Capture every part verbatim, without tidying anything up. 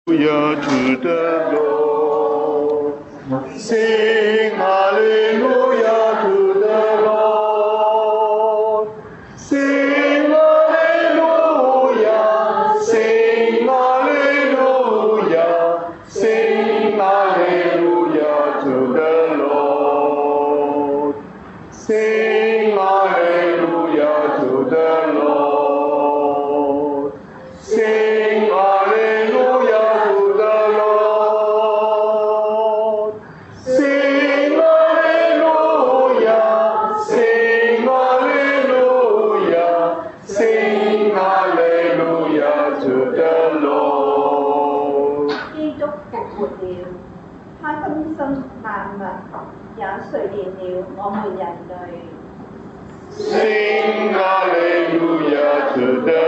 Hallelujah to the Lord. Sing hallelujah to the Lord. Sing hallelujah. Sing hallelujah. Sing hallelujah to the Lord. Sing hallelujah to the Lord. Sing hallelujah to the Lord. Sing hallelujah. Sing hallelujah. Sing hallelujah to the Lord. 基督復活了，他更新萬物，也垂憐了我們人類。 Sing hallelujah to the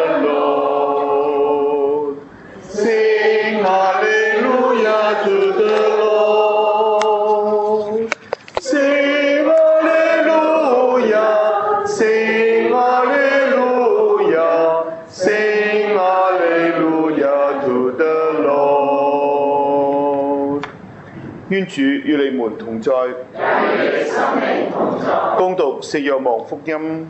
Lord. Sing hallelujah to the Lord. Sing hallelujah. Sing hallelujah. Sing hallelujah to the Lord. 願主與你們同在，恭讀聖若望福音。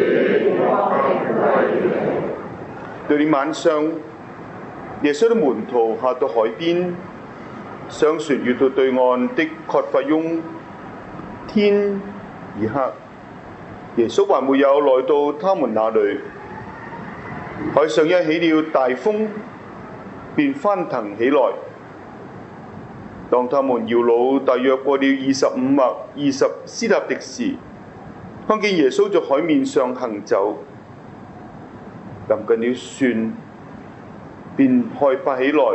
到了晚上，耶穌的門徒下到海邊，上船越到對岸的葛法翁。天已黑，耶穌還沒有來到他們那裏。海上一起了大風，便翻騰起來。當他們搖橹大約過了二十五或二十斯塔狄時，看見耶穌在海面上行走，臨近了船，便害怕起來。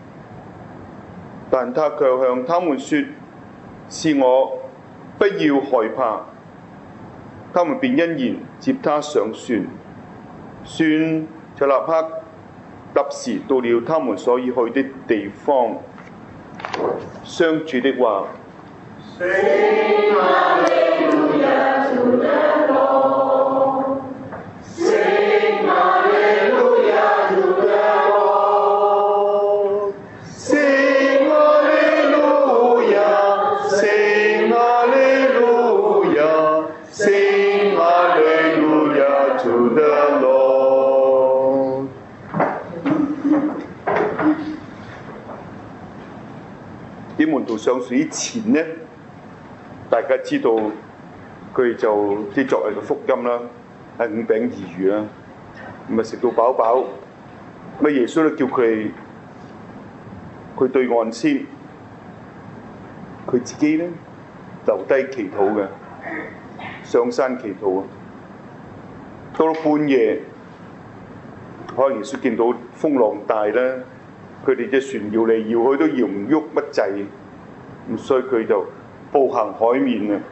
但他卻向他們說：是我，不要害怕。他們便欣然接他上船，船就立刻立時到了他們所要去的地方。上主的話。 Sing hallelujah to the Lord. Sing hallelujah to the Lord. Sing hallelujah. Sing hallelujah. Sing hallelujah to the Lord. 啲門徒上船之前呢，大家知道佢哋就即係作為個福音啦，係五餅二魚啦，咁啊食到飽飽，咁啊耶穌咧叫佢哋佢對岸先，佢自己咧留低祈禱嘅，上山祈禱啊。到到半夜，可能耶穌見到風浪大啦，佢哋隻船搖嚟搖去都搖唔喐乜滯，咁所以佢就步行海面啊。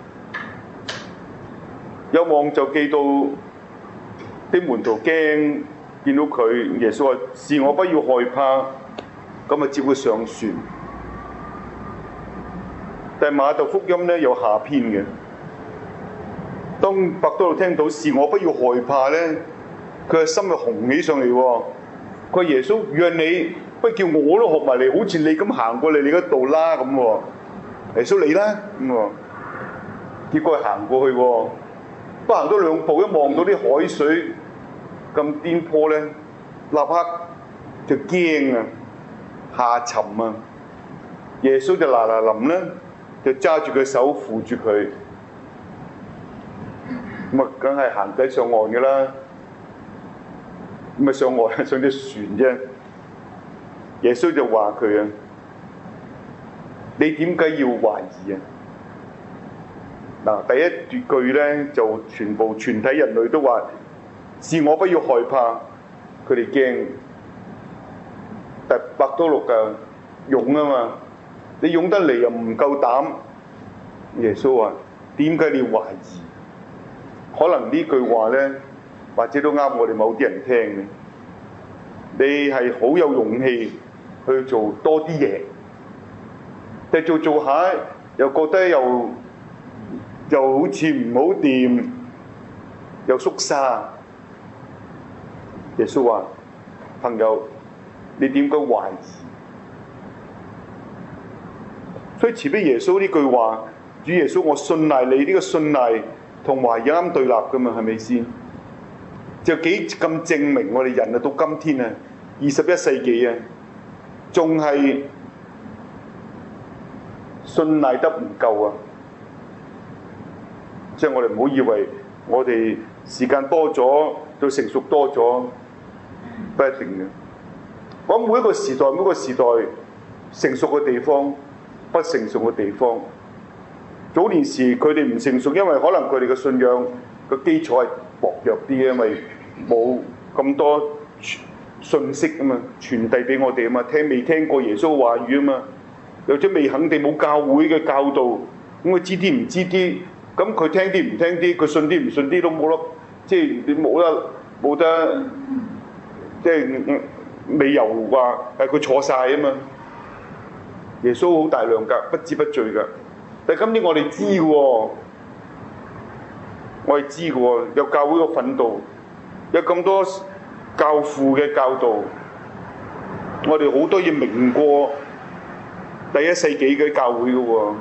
有望就記到啲門徒驚，見到佢，耶穌話：是我不要害怕，咁啊接佢上船。但係馬竇福音咧有下篇嘅，當伯多祿聽到是我不要害怕咧，佢嘅心就紅起上嚟喎。佢話：耶穌，讓你不如叫我都學埋嚟，好似你咁行過嚟你嗰度啦咁喎。耶穌你啦咁喎，結果係行過去喎。不行多兩步，一望到啲海水咁顛簸咧，立刻就驚啊，下沉啊！耶穌就嗱嗱臨咧，就揸住佢手扶住佢，咁啊，梗係行緊上岸㗎啦。咁啊，上岸上隻船啫。耶穌就話佢啊：你點解要懷疑啊？嗱，第一句咧就全部全體人類都話：是我不要害怕，佢哋驚。但伯多祿啊勇啊嘛，你勇得嚟又唔夠膽。耶穌話：點解你要懷疑？可能呢句話咧，或者都啱我哋某啲人聽嘅。你係好有勇氣去做多啲嘢，但係做做下又覺得又又好似唔好掂，又縮沙。耶穌話：朋友，你點解懷疑？ 所以慈悲耶穌呢句話，主耶穌我信賴你，呢、這個信賴同懷疑啱對立㗎嘛，係咪先？就幾咁證明我哋人啊到今天啊二十一世紀啊，仲係信賴得唔夠啊！即係我哋唔好以為我哋時間多咗，到成熟多咗，不一定嘅。我每一個時代，每一個時代成熟嘅地方，不成熟嘅地方。早年時佢哋唔成熟，因為可能佢哋嘅信仰嘅基礎係薄弱啲，因為冇咁多信息啊嘛，傳遞俾我哋啊嘛，聽未聽過耶穌嘅話語啊嘛，又或者未肯定冇教會嘅教導，咁佢知啲唔知啲，咁佢聽啲唔聽啲，佢信啲唔信啲都冇得，即係你冇得冇得，即係理由話係佢錯晒啊嘛。耶穌好大量㗎，不知不罪㗎。但係今年我哋知嘅喎，我哋知嘅喎，有教會嘅奮鬥，有咁多教父嘅教導，我哋好多嘢明過第一世紀嘅教會嘅喎。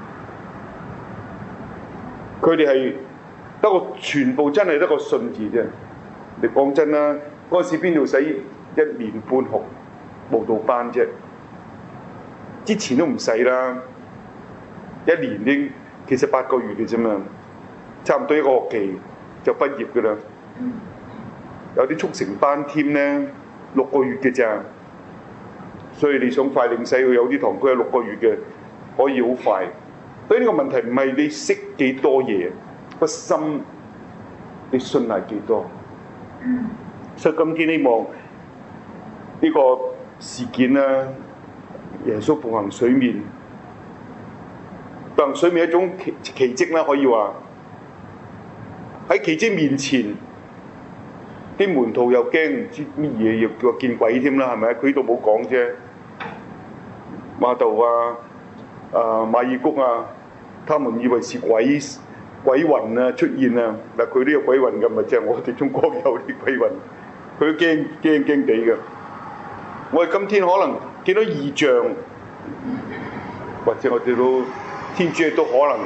佢哋係得個全部真係得個信字啫。你講真啦，嗰陣時邊度使一年半學慕道班啫？之前都唔使啦。一年已其實八個月嘅啫嘛，差唔多一個學期就畢業嘅啦。有啲速成班添咧，六個月嘅咋。所以你想快領洗，有啲堂區係六個月嘅，可以好快。所以呢個問題唔係你識幾多嘢，個心你信賴幾多。所以今天希望呢個事件啦，耶穌步行水面。步行水面一種奇奇蹟啦，可以話喺奇蹟面前，啲門徒又驚唔知乜嘢，又叫見鬼添啦，係咪？佢呢度冇講啫。馬竇啊、啊馬爾谷啊，他們以為是鬼鬼魂啊出現啊，嗱佢都有鬼魂㗎，咪即係我哋中國有啲鬼魂，佢都驚驚驚地嘅。我哋今天可能見到異象，或者我哋都。天主亦都可能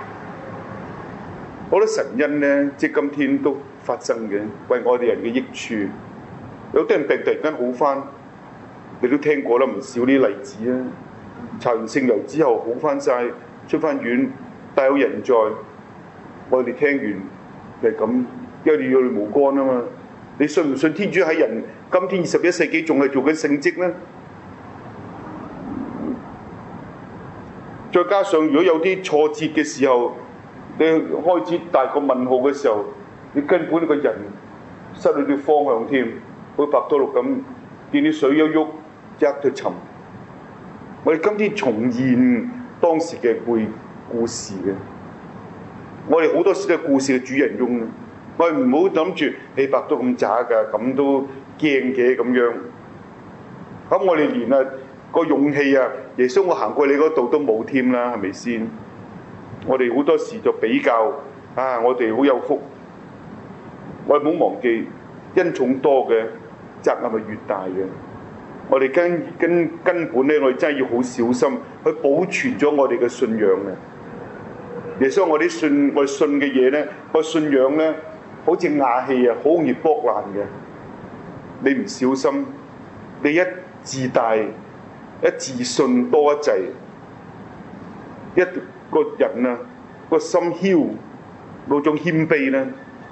好多神恩咧，即係今天都發生嘅，為我哋人嘅益處。有啲人病突然間好翻，你都聽過啦，唔少啲例子啊。搽完聖油之後好翻晒，出翻院，大有人在。我哋聽完係咁，因為你要你無干啊嘛。你信唔信天主喺人今天二十一世紀仲係做緊聖蹟咧？再加上如果有啲挫折嘅時候，你開始大個問號嘅時候，你根本個人失去咗方向添，好似白多祿咁，見啲水一喐，一就沉。我哋今天重現當時嘅背故事嘅，我哋好多時都係故事嘅主人翁啊！我哋唔好諗住你白多咁渣㗎，咁都驚嘅咁樣。咁我哋連啊〜個勇氣啊！耶穌，我行過你嗰度都冇添啦，係咪先？我哋好多時就比較啊，我哋好有福。我哋唔好忘記，恩寵多嘅責任係越大嘅。我哋根根根本咧，我哋真係要好小心去保存咗我哋嘅信仰嘅。耶穌，我啲信我信嘅嘢咧，個信仰咧，好似瓦器啊，好容易剝爛嘅。你唔小心，你一自大。一自信多一滯，一個人啊個心囂，嗰種謙卑咧，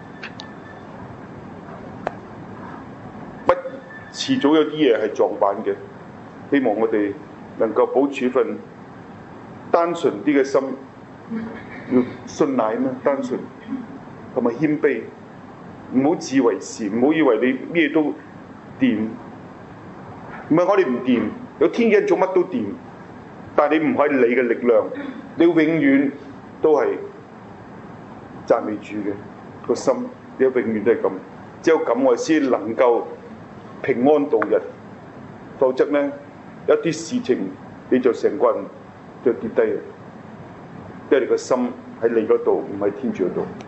不遲早有啲嘢係撞板嘅。希望我哋能夠保持一份單純啲嘅心，要信賴嘛，單純同埋謙卑，唔好自以為是，唔好以為你咩都掂，唔係我哋唔掂。有天恩做乜都掂，但係你唔係你嘅力量，你永遠都係讚美主嘅個心，你永遠都係咁。只有咁我先能夠平安度日，否則咧一啲事情你就成個人就跌低，因為你個心喺你嗰度，唔喺天主嗰度。